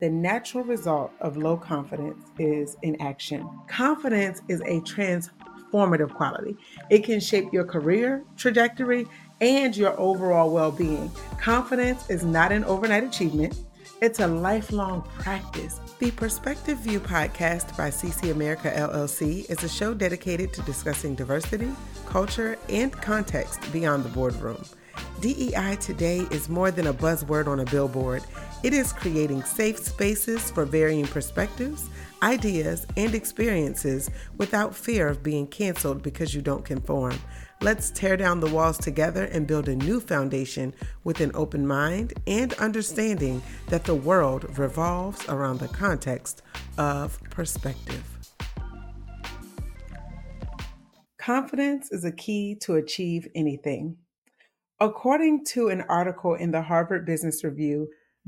the natural result of low confidence is inaction. Confidence is a transformative quality. It can shape your career trajectory and your overall well being. Confidence is not an overnight achievement, it's a lifelong practice. The Perspective View podcast by CC America LLC is a show dedicated to discussing diversity, culture, and context beyond the boardroom. DEI today is more than a buzzword on a billboard. It is creating safe spaces for varying perspectives, ideas, and experiences without fear of being canceled because you don't conform. Let's tear down the walls together and build a new foundation with an open mind and understanding that the world revolves around the context of perspective. Confidence is a key to achieve anything. According to an article in the Harvard Business Review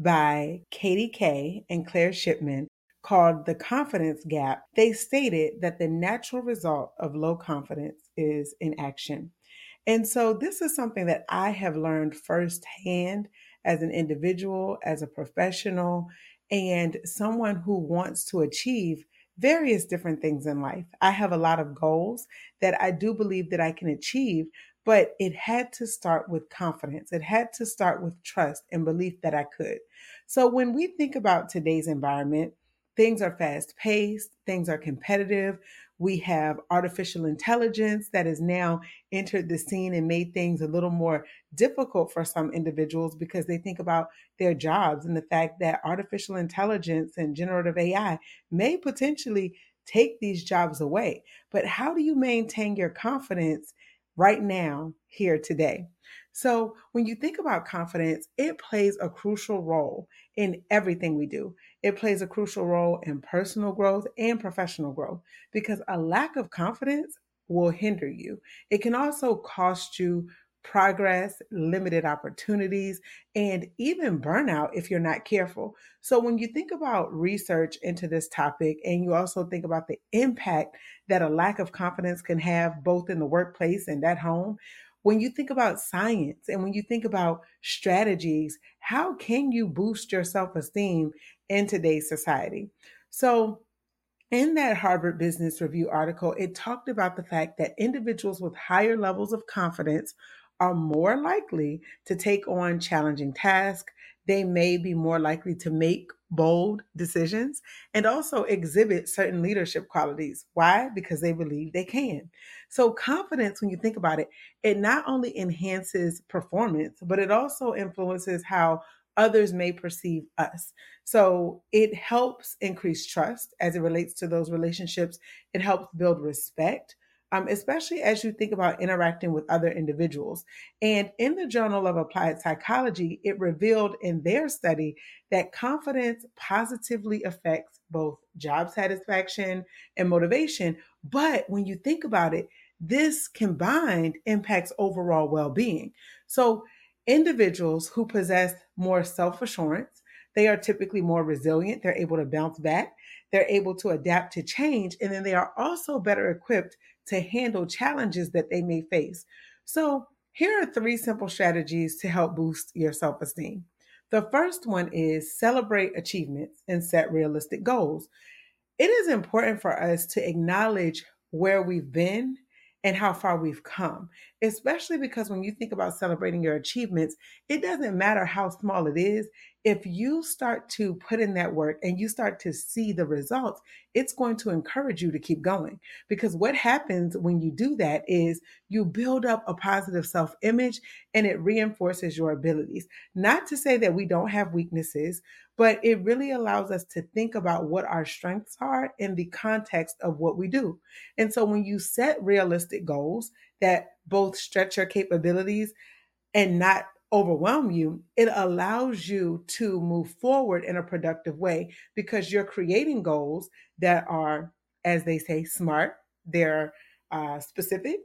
by Katie Kay and Claire Shipman called The Confidence Gap, they stated that the natural result of low confidence is inaction. And so this is something that I have learned firsthand as an individual, as a professional, and someone who wants to achieve various different things in life. I have a lot of goals that I do believe that I can achieve, but it had to start with confidence. It had to start with trust and belief that I could. So when we think about today's environment, things are fast paced, things are competitive. We have artificial intelligence that has now entered the scene and made things a little more difficult for some individuals because they think about their jobs and the fact that artificial intelligence and generative AI may potentially take these jobs away. But how do you maintain your confidence right now, here today? So when you think about confidence, it plays a crucial role in everything we do. It plays a crucial role in personal growth and professional growth because a lack of confidence will hinder you. It can also cost you progress, limited opportunities, and even burnout if you're not careful. So when you think about research into this topic and you also think about the impact that a lack of confidence can have both in the workplace and at home, when you think about science and when you think about strategies, how can you boost your self-esteem in today's society? So in that Harvard Business Review article, it talked about the fact that individuals with higher levels of confidence are more likely to take on challenging tasks. They may be more likely to make bold decisions and also exhibit certain leadership qualities. Why? Because they believe they can. So confidence, when you think about it, it not only enhances performance, but it also influences how others may perceive us. So it helps increase trust as it relates to those relationships. It helps build respect, especially as you think about interacting with other individuals. And in the Journal of Applied Psychology, it revealed in their study that confidence positively affects both job satisfaction and motivation. But when you think about it, this combined impacts overall well being. So individuals who possess more self assurance, they are typically more resilient. They're able to bounce back. They're able to adapt to change. And then they are also better equipped to handle challenges that they may face. So here are three simple strategies to help boost your self esteem. The first one is celebrate achievements and set realistic goals. It is important for us to acknowledge where we've been and how far we've come, especially because when you think about celebrating your achievements, it doesn't matter how small it is. If you start to put in that work and you start to see the results, it's going to encourage you to keep going. Because what happens when you do that is you build up a positive self image and it reinforces your abilities. Not to say that we don't have weaknesses, but it really allows us to think about what our strengths are in the context of what we do. And so when you set realistic goals that both stretch your capabilities and not overwhelm you, it allows you to move forward in a productive way because you're creating goals that are, as they say, smart, they're specific,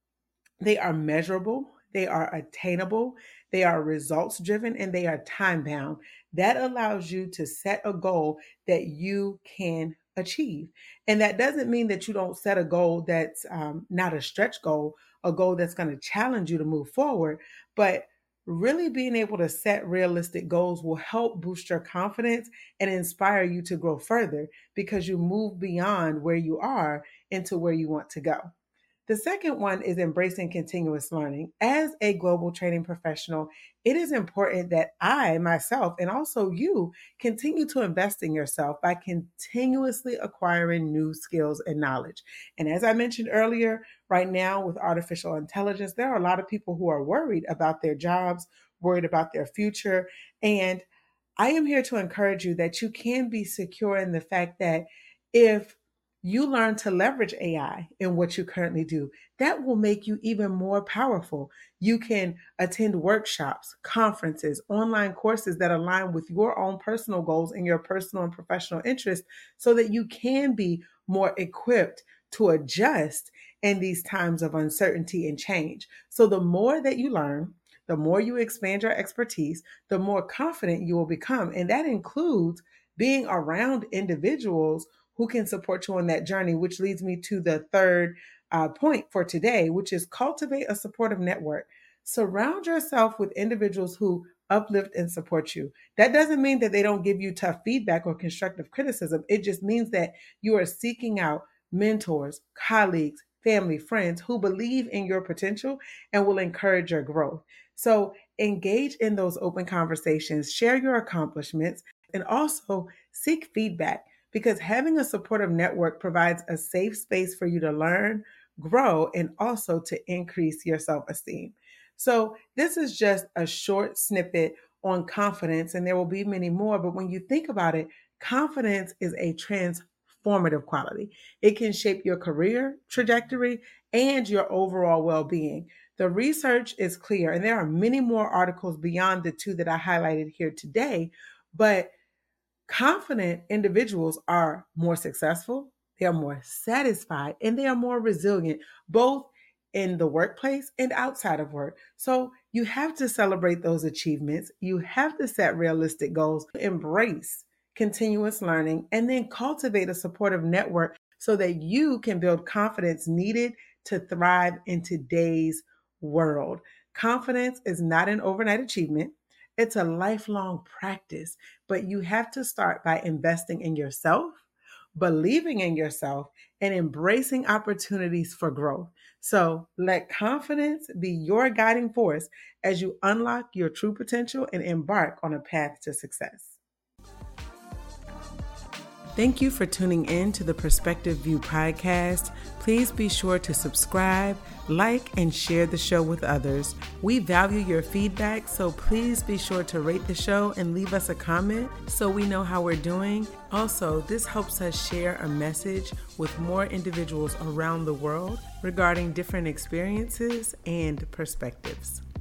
they are measurable, they are attainable, they are results driven, and they are time bound. That allows you to set a goal that you can achieve. And that doesn't mean that you don't set a goal that's not a stretch goal, a goal that's going to challenge you to move forward. But really being able to set realistic goals will help boost your confidence and inspire you to grow further because you move beyond where you are into where you want to go. The second one is embracing continuous learning. As a global training professional, it is important that I, myself, and also you continue to invest in yourself by continuously acquiring new skills and knowledge. And as I mentioned earlier, right now with artificial intelligence, there are a lot of people who are worried about their jobs, worried about their future. And I am here to encourage you that you can be secure in the fact that if you learn to leverage AI in what you currently do, that will make you even more powerful. You can attend workshops, conferences, online courses that align with your own personal goals and your personal and professional interests so that you can be more equipped to adjust in these times of uncertainty and change. So the more that you learn, the more you expand your expertise, the more confident you will become. And that includes being around individuals who can support you on that journey, which leads me to the third point for today, which is cultivate a supportive network. Surround yourself with individuals who uplift and support you. That doesn't mean that they don't give you tough feedback or constructive criticism. It just means that you are seeking out mentors, colleagues, family, friends who believe in your potential and will encourage your growth. So engage in those open conversations, share your accomplishments, and also seek feedback because having a supportive network provides a safe space for you to learn, grow, and also to increase your self-esteem. So this is just a short snippet on confidence, and there will be many more. But when you think about it, confidence is a transformative quality. It can shape your career trajectory and your overall well-being. The research is clear, and there are many more articles beyond the two that I highlighted here today, but confident individuals are more successful, they are more satisfied, and they are more resilient, both in the workplace and outside of work. So you have to celebrate those achievements. You have to set realistic goals, embrace continuous learning, and then cultivate a supportive network so that you can build confidence needed to thrive in today's world. Confidence is not an overnight achievement. It's a lifelong practice, but you have to start by investing in yourself, believing in yourself, and embracing opportunities for growth. So let confidence be your guiding force as you unlock your true potential and embark on a path to success. Thank you for tuning in to the Perspective View podcast. Please be sure to subscribe, like, and share the show with others. We value your feedback, so please be sure to rate the show and leave us a comment so we know how we're doing. Also, this helps us share a message with more individuals around the world regarding different experiences and perspectives.